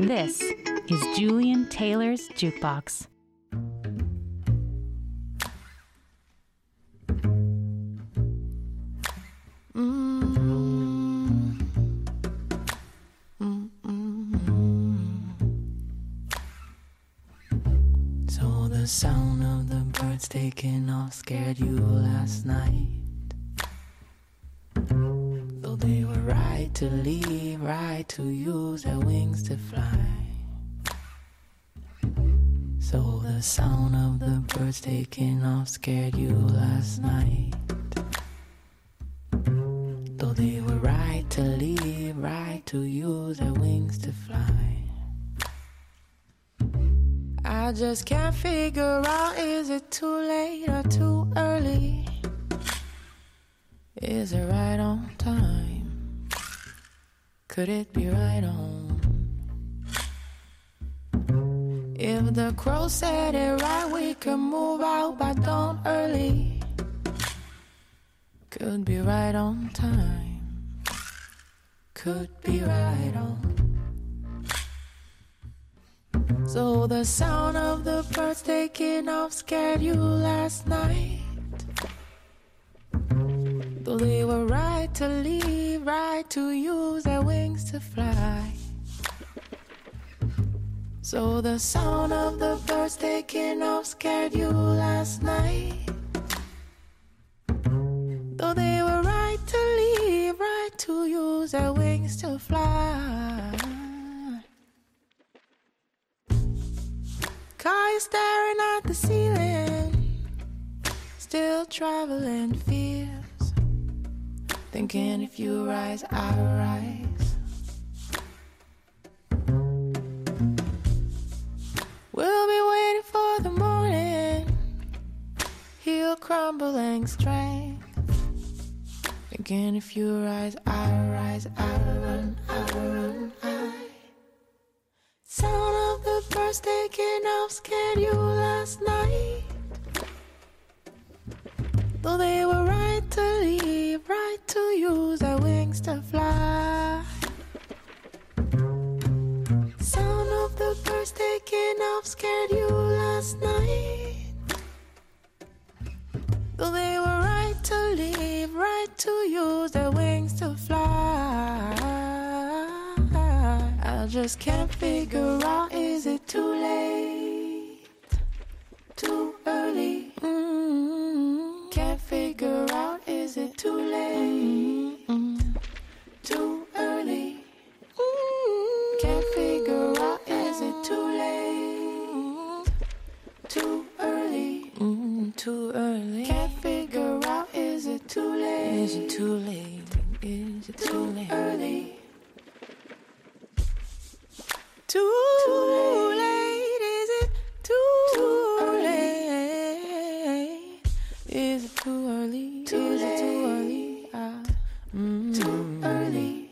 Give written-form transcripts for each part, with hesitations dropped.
This is Julian Taylor's Jukebox. So the sound of the birds taking off scared you last night. Though they were right to leave, right to use their wings to fly. So the sound of the birds taking off scared you last night. Though they were right to leave, right to use their wings to fly. I just can't figure out, is it too late or too early? Is it right on time? Could it be right on? If the crow said it right, we could move out by dawn early. Could be right on time. Could be right on. So the sound of the birds taking off scared you last night. Though they were right to leave, right to use their wings to fly. So the sound of the birds taking off scared you last night. Though they were right to leave, right to use their wings to fly. Car you staring at the ceiling, still traveling fears, thinking if you rise, I'll rise. We'll be waiting for the morning, he'll crumble in strength, thinking if you rise, I'll rise, I'll run, I'll run, Sound of the birds taking off scared you last night. Though they were right to leave, right to use their wings to fly. Sound of the birds taking off scared you last night. Though they were right to leave, right to use their wings to fly. I just can't figure out, is it too late, too early? Can't figure out, is it too late, too early? Can't figure out, is it too late, too early, too early? Can't figure out, is it too late, is it too late, is it too late, early? Too late, is it too late? Is it too early? Is it too early? Too early.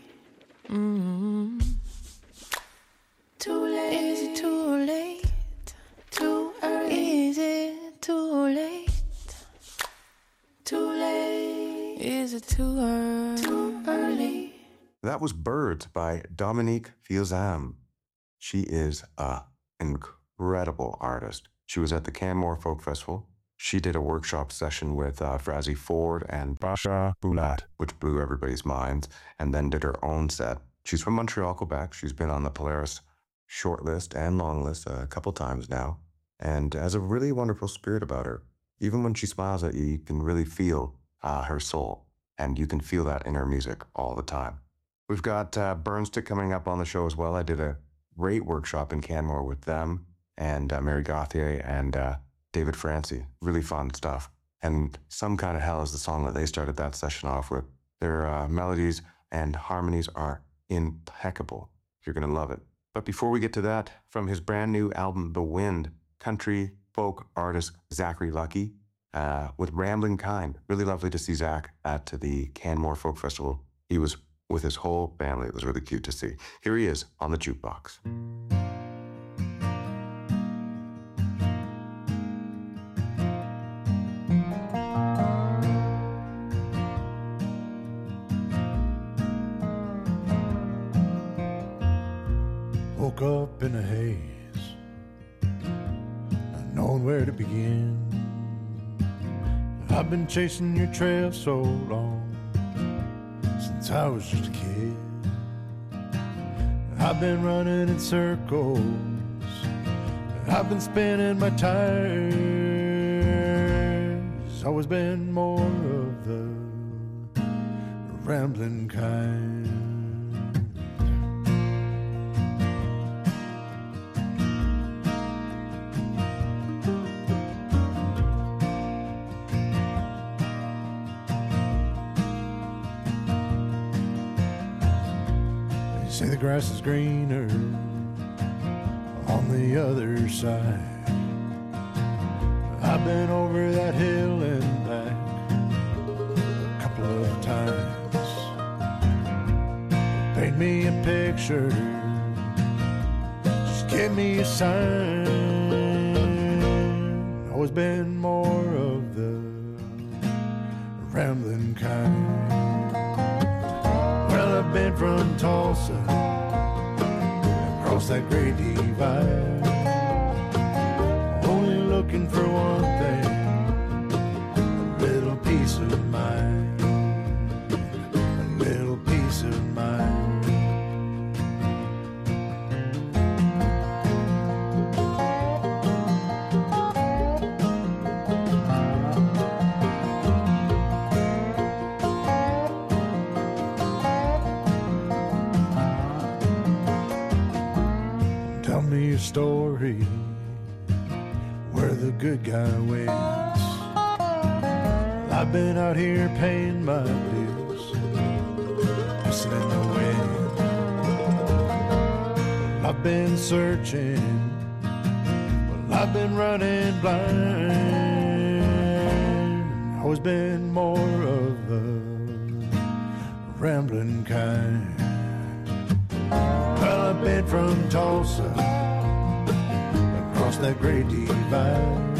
Too late. Is it too late? Too early. Is it too late? Too late. Is it too early? Too early. That was Birds by Dominique Fils-Aime. She is an incredible artist. She was at the Canmore Folk Festival. She did a workshop session with Frazzy Ford and Basha Boulat, which blew everybody's minds, and then did her own set. She's from Montreal, Quebec. She's been on the Polaris shortlist and longlist a couple times now, and has a really wonderful spirit about her. Even when she smiles at you, you can really feel her soul, and you can feel that in her music all the time. We've got Burnstick coming up on the show as well. I did a great workshop in Canmore with them and Mary Gauthier and David Francie. Really fun stuff. And Some Kind of Hell is the song that they started that session off with. Their melodies and harmonies are impeccable. You're going to love it. But before we get to that, from his brand new album, The Wind, country folk artist Zachary Lucky with Rambling Kind. Really lovely to see Zach at the Canmore Folk Festival. He was with his whole family. It was really cute to see. Here he is on the jukebox. woke up in a haze, not knowing where to begin. I've been chasing your trail so long, since I was just a kid. I've been running in circles, I've been spinning my tires. Always been more of the rambling kind. Say the grass is greener on the other side. I've been over that hill and back a couple of times. Paint me a picture, just give me a sign. Always been more of the rambling kind. Well, I've been from Tulsa, across that great divide, only looking for one thing, a little peace of mind, a little peace of mind. Tell me your story, where the good guy wins. I've been out here paying my dues, pissing in the wind. I've been searching, well, I've been running blind. Always been more of the rambling kind. Well, I've been from Tulsa, across that great divide,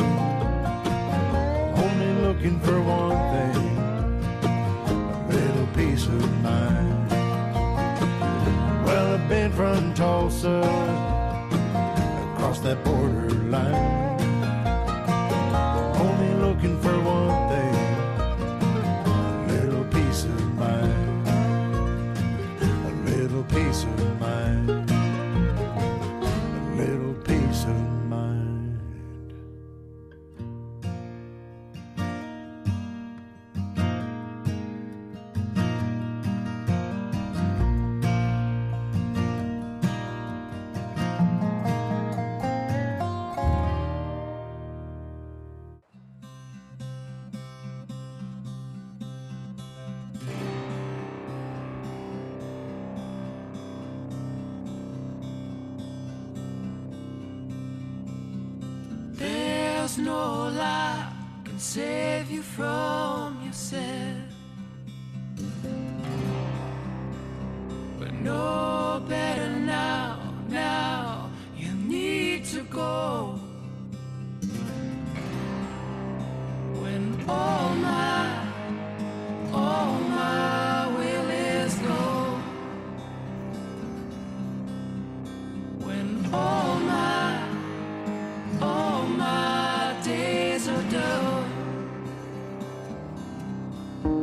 only looking for one thing, a little peace of mind. Well, I've been from Tulsa, across that borderline, only looking for one thing, a little peace of mind, a little peace of mind, a little peace of mind. There's no lie can save you from yourself, but no better now, now you need to go. When all my will is gone, when all my days are done.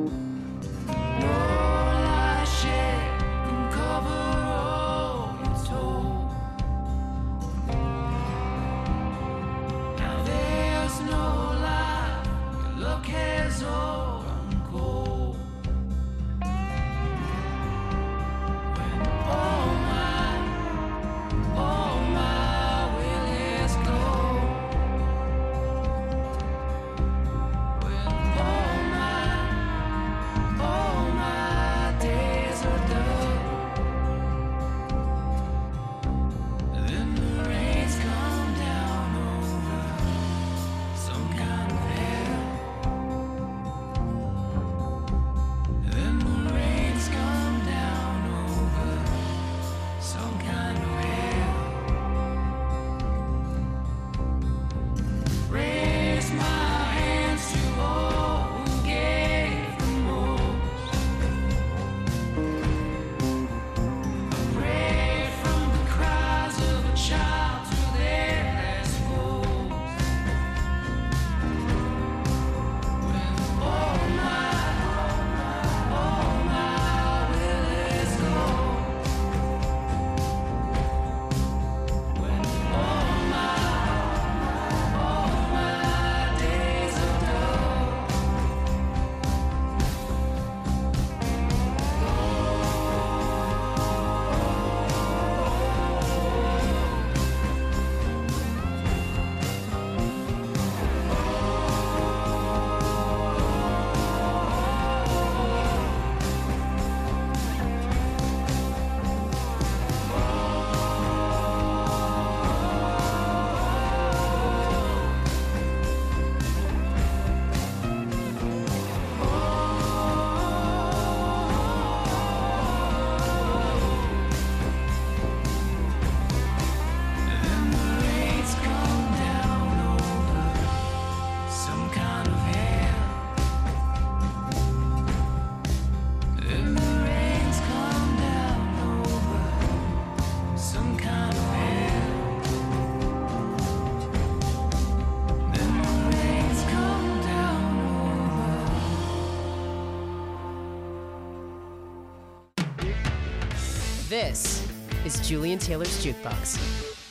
This is Julian Taylor's Jukebox.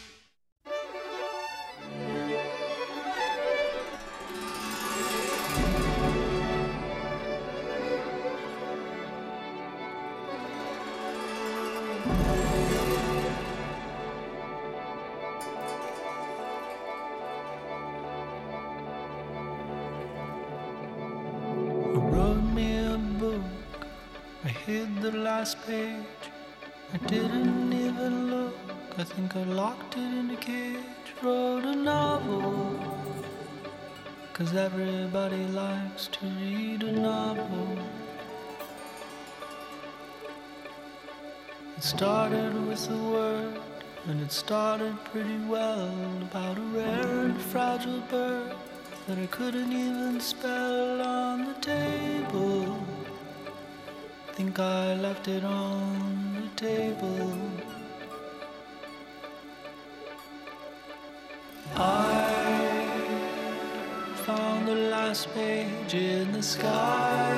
Page. I didn't even look. I think I locked it in a cage. Wrote a novel, 'cause everybody likes to read a novel. It started with a word, and it started pretty well, about a rare and fragile bird that I couldn't even spell on the table. Think I left it on the table. I found the last page in the sky,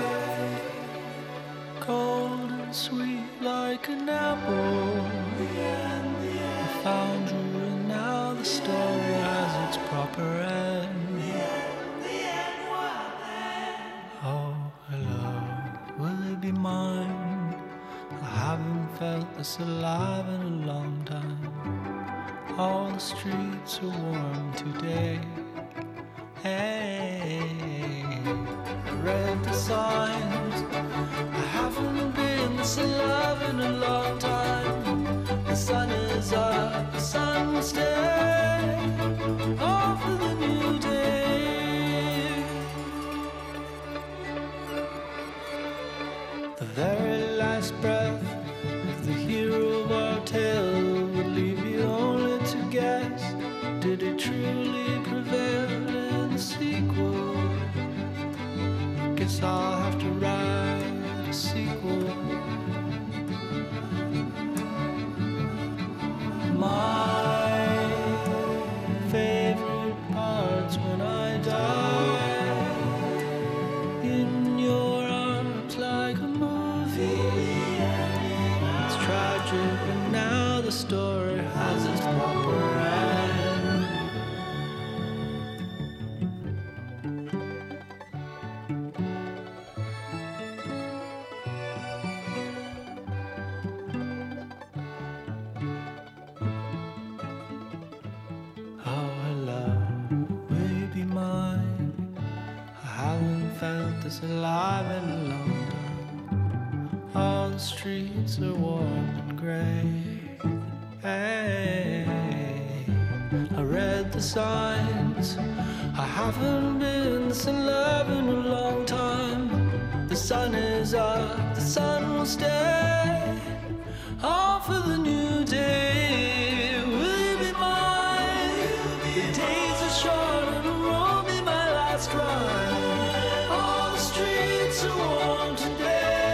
cold and sweet like an apple. I found you and now the story has its proper end. Oh, hello. Will it be mine? I haven't felt this alive in a long time. All the streets are warm today. Hey, I read the signs. I haven't been this alive in a long time. The sun is up, the sun will stay. All for the new day. The very last breath of the hero of our tale would leave you only to guess. Did it truly prevail in the sequel? Guess I'll have to write a sequel. My favorite parts when I die in your arms like a it's tragic, but now the story has its proper end. Oh, hello, will you be mine? I haven't felt this alive in a long time. All the streets are warm and gray. Hey, I read the signs. I haven't been this in love in a long time. The sun is up, the sun will stay. All for the new day. Will you be mine? The days are short and it won't be my last ride. All the streets are warm today.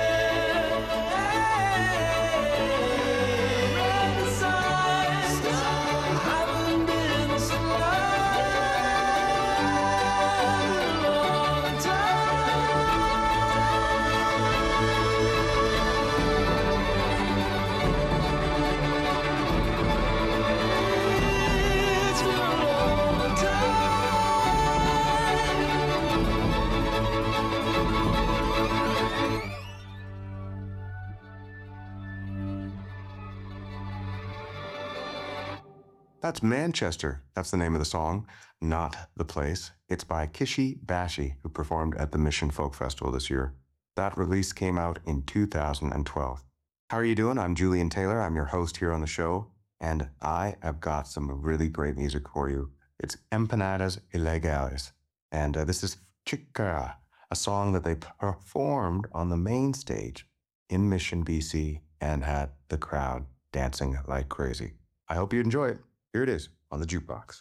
That's Manchester. That's the name of the song, not the place. It's by Kishi Bashi, who performed at the Mission Folk Festival this year. That release came out in 2012. How are you doing? I'm Julian Taylor. I'm your host here on the show, and I have got some really great music for you. It's Empanadas Ilegales, and this is Chica, a song that they performed on the main stage in Mission, BC, and had the crowd dancing like crazy. I hope you enjoy it. Here it is on the Jukebox.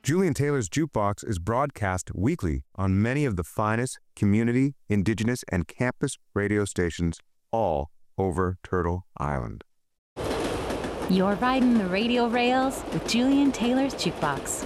Julian Taylor's Jukebox is broadcast weekly on many of the finest community, indigenous, and campus radio stations all over Turtle Island. You're riding the radio rails with Julian Taylor's Jukebox.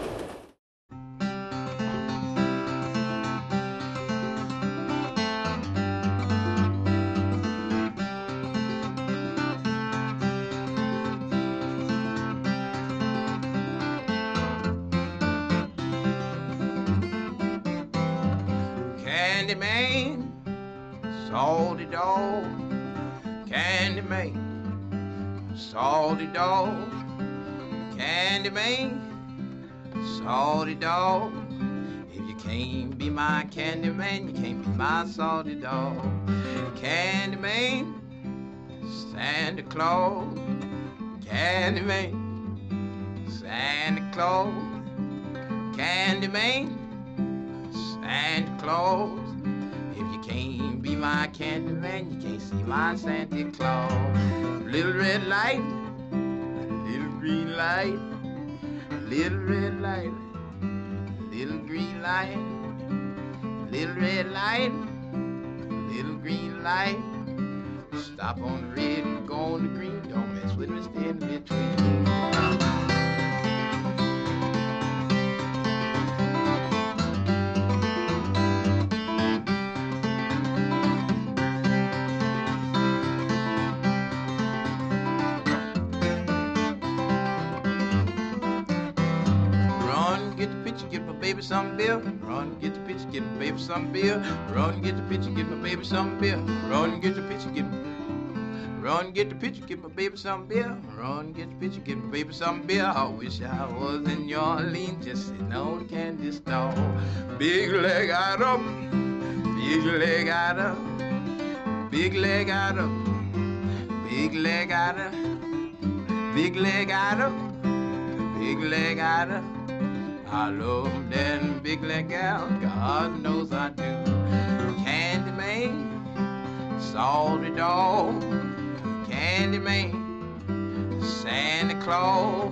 Candyman, salty dog, Candyman, salty dog, Candyman, salty dog. If you can't be my Candyman, you can't be my salty dog. Candyman, Santa Claus, Candyman, Santa Claus, Candyman, Santa Claus. If you can't be my Candyman, you can't see my Santa Claus. Little red light, little green light, little red light, little green light, little red light, little green light. Stop on the red and go on the green. Don't mess with me, stay in between. Baby some beer, run get the picture, get my baby some beer. Run get the picture, get my baby some beer. Run get the picture, get run get the picture, get my baby some beer. Run get the picture, get my baby some beer. I wish I was in New Orleans, just sitting on the candy store. Big leg item, big leg item, big leg item, big leg item, big leg item, big leg item. I love that big leg gal, God knows I do. Candyman, salty dog, Candyman, Santa Claus,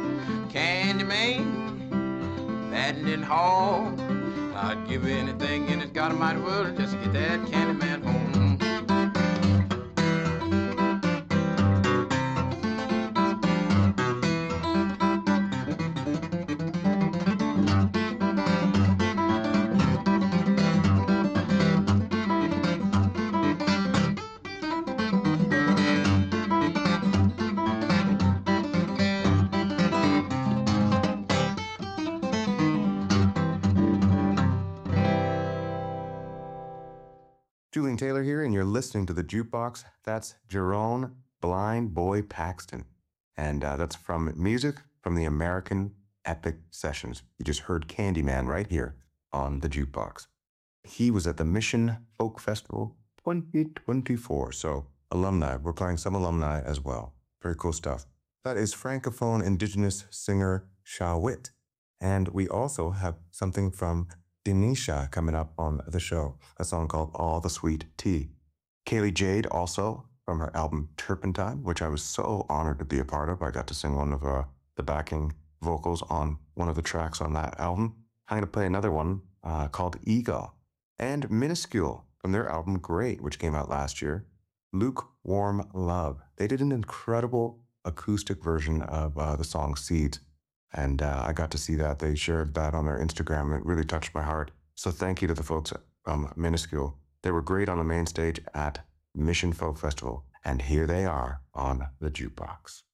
Candyman, fattening hog. I'd give anything in this God Almighty world just to get that Candyman home. Julian Taylor here, and you're listening to The Jukebox. That's Jerome Blind Boy Paxton. And that's from music from the American Epic Sessions. You just heard Candyman right here on The Jukebox. He was at the Mission Folk Festival 2024. So alumni, we're playing some alumni as well. Very cool stuff. That is Francophone Indigenous singer Shawit. And we also have something from Denisha coming up on the show, a song called All the Sweet Tea. Kaylee Jade also from her album Turpentine, which I was so honored to be a part of. I got to sing one of the backing vocals on one of the tracks on that album. I'm going to play another one called Eagle. And Minuscule from their album Great, which came out last year. Lukewarm Love. They did an incredible acoustic version of the song Seeds. And I got to see that. They shared that on their Instagram. It really touched my heart. So thank you to the folks from Minuscule. They were great on the main stage at Mission Folk Festival. And here they are on the Jukebox.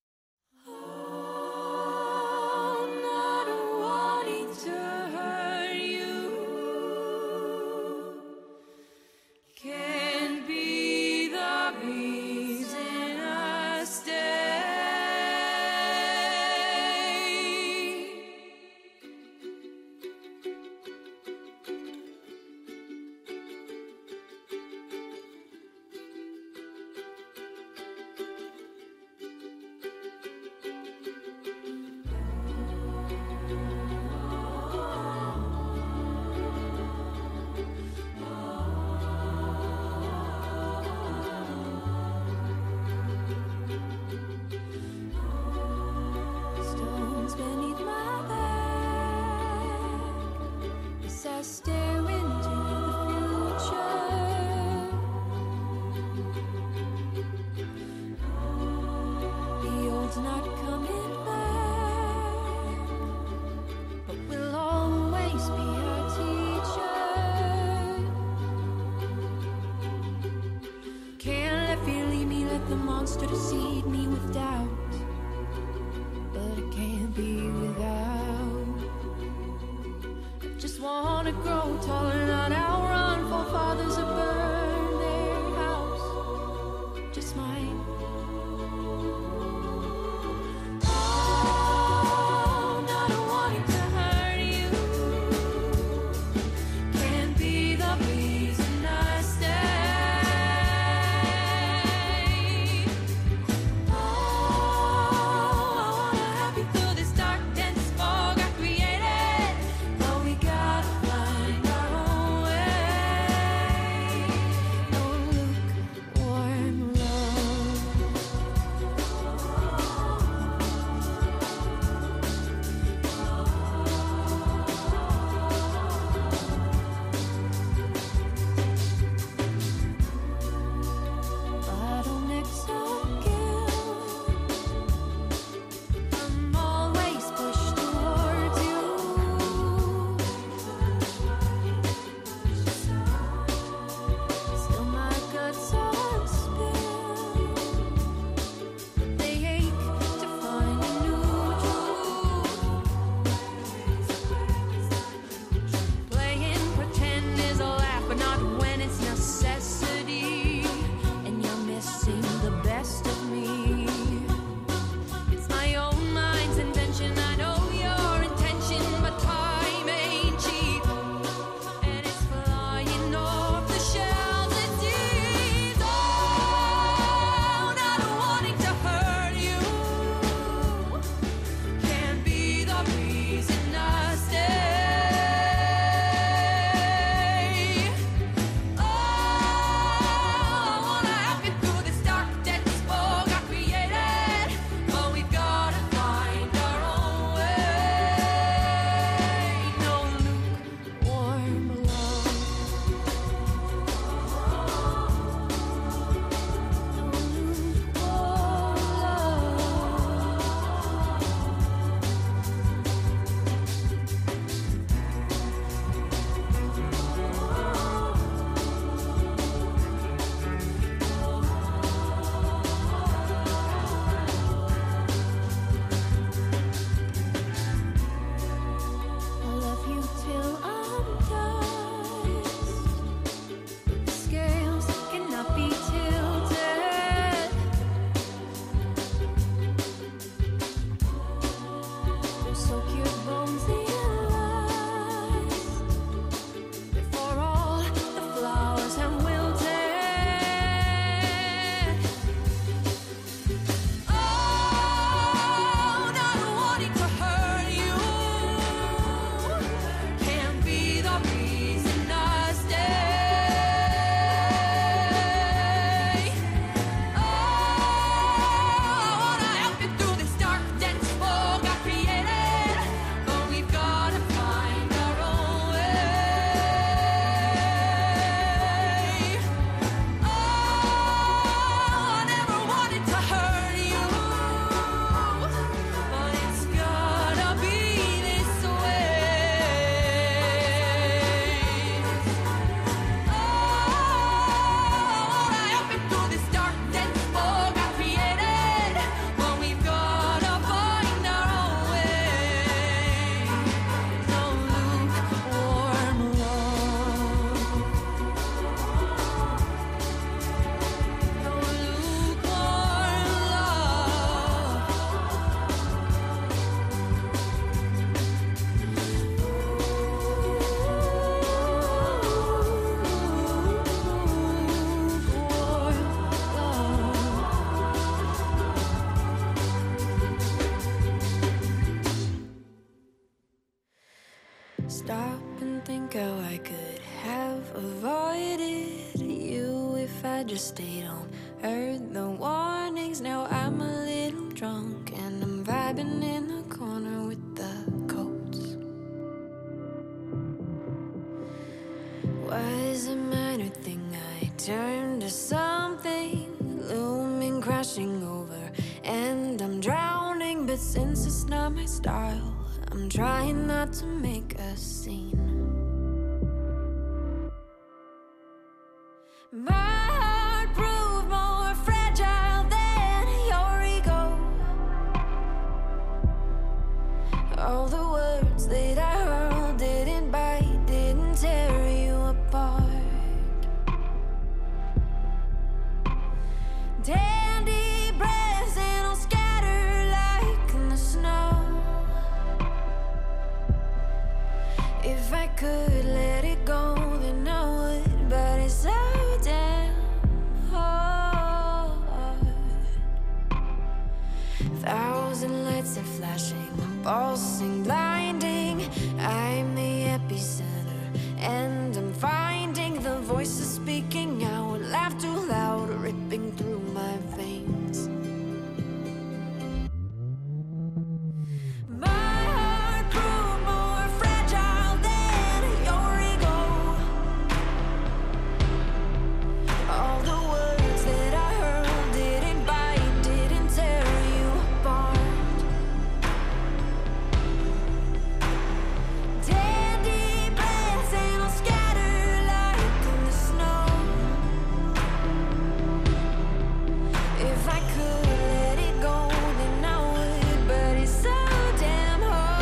the monster to seed me with doubt, but it can't be without. I just wanna grow taller, not outrun forefathers who burn their house, just mine. Stop and think how I could have avoided you if I just stayed home. Heard the warnings, now I'm a little drunk and I'm vibing in the corner with the coats. Was a minor thing, I turned to something looming, crashing over, and I'm drowning. But since it's not my style, I'm trying not to make a scene. My heart proved more fragile words that I hurled didn't bite, didn't tear you apart. Dandy breaths and I'll scatter like in the snow. If I could let it go, then I would, but it's so damn hard. 1,000 lights are flashing, pulsing, blinding. I'm the epicenter, and I'm finding the voices speaking out, laugh too loud, ripping through my veins. My heart grew more fragile than your ego. All the words that I heard didn't bite, didn't tear you apart. Dandy breaths and I'll scatter like in the snow. If I could let it go, then I would, but it's so damn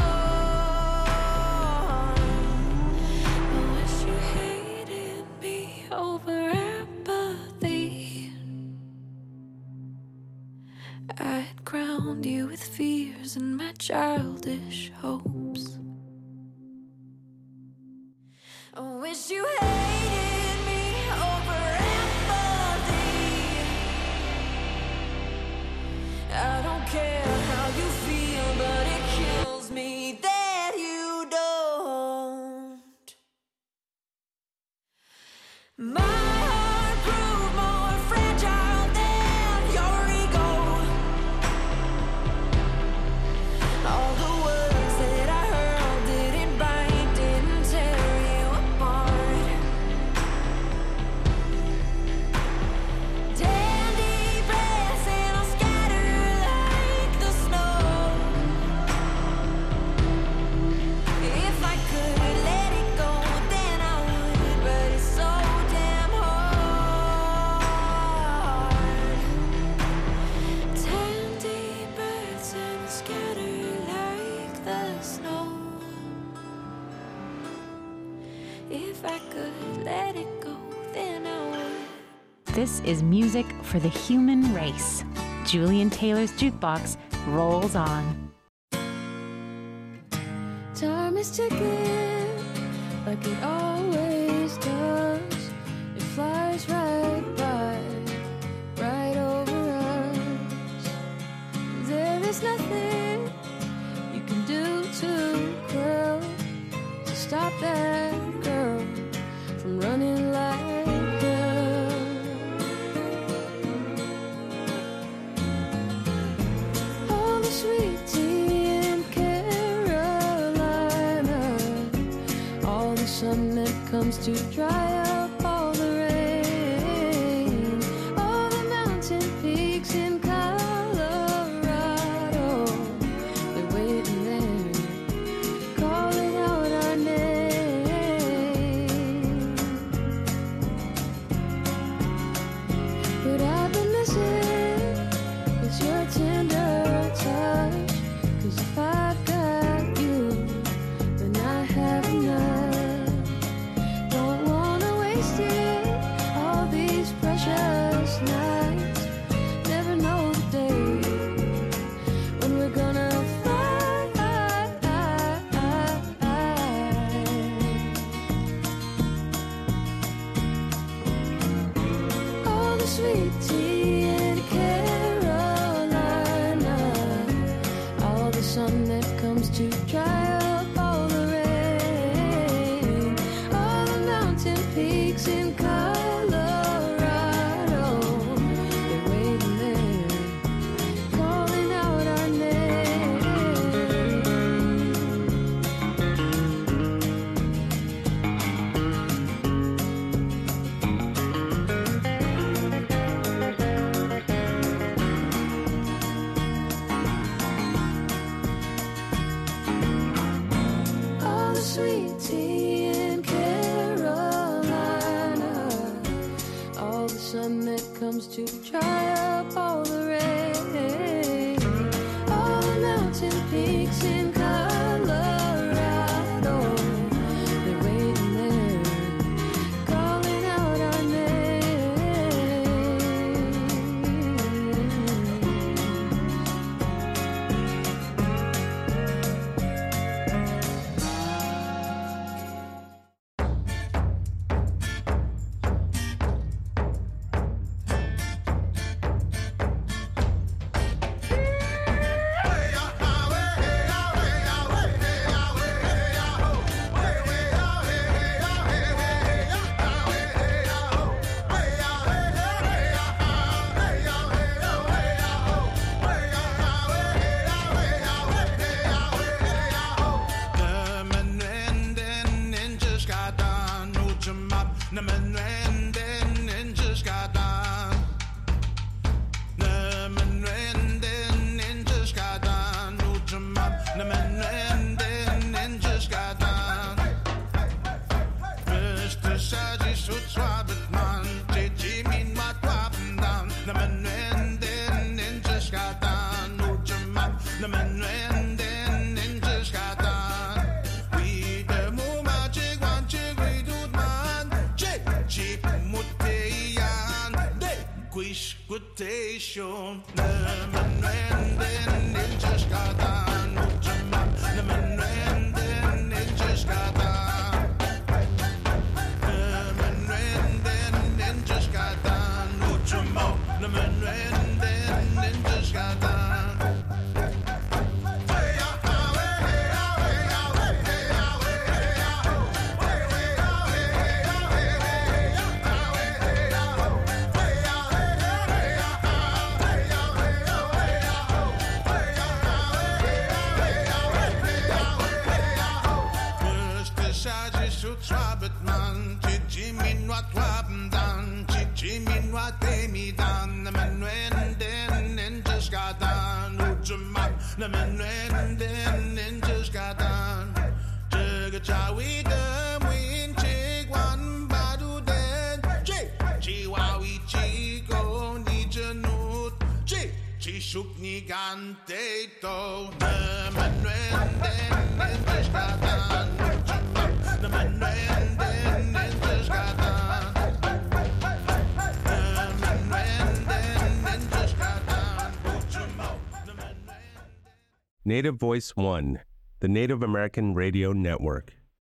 hard. I wish you hated me over apathy. I'd crowned you with fears and my childish hopes. I wish you hated me over empathy. I don't care how you feel, but it kills me that you don't. My heart grew more fragile than your ego. All the words that I heard didn't bite, didn't tear you apart. Dandy breaths and I'll scatter like the snow. If I could let it go, then I would, but it's so damn hard. Dandy breaths and I'll scatter like the snow. If I could let it go, then I would. This is music for the human race. Julian Taylor's Jukebox rolls on. Time is ticking like it always does. It flies right by, right over us. There is nothing you can do to girl to stop that girl from running like hell. All the sweet tea in Carolina, all the sun that comes to dry up all the rain, all the mountain peaks in Colorado, they're waiting there, calling out our name. What I've been missing is your tender touch, 'cause if I've got you, then I have enough. Don't wanna waste it, all these precious nights. Never know the day when we're gonna fly. All the sweet tea in Carolina, all the sun that comes to dry up all the rain, all the mountain peaks in Colorado, they're waiting there, calling out our name. All the sweet tea in Carolina, all the sun that comes to dry up all the rain, all the mountain peaks in Colorado, station. Nemen in Jashkatan. Nemen in Jashkatan. Nemen in Jashkatan. Nemen in Jashkatan. Man, Chichi min wat wapen dan, Chichi min wat emi dan, na men wenden in Jashkatan, Ujaman, na men wenden in Jashkatan, Jagachawi dem win chig wan badu den, Chiwawi chigo ni janut, Chishuk ni gante to, na men wenden in Jashkatan, Ujaman, na men wenden. Native Voice One, the Native American Radio Network.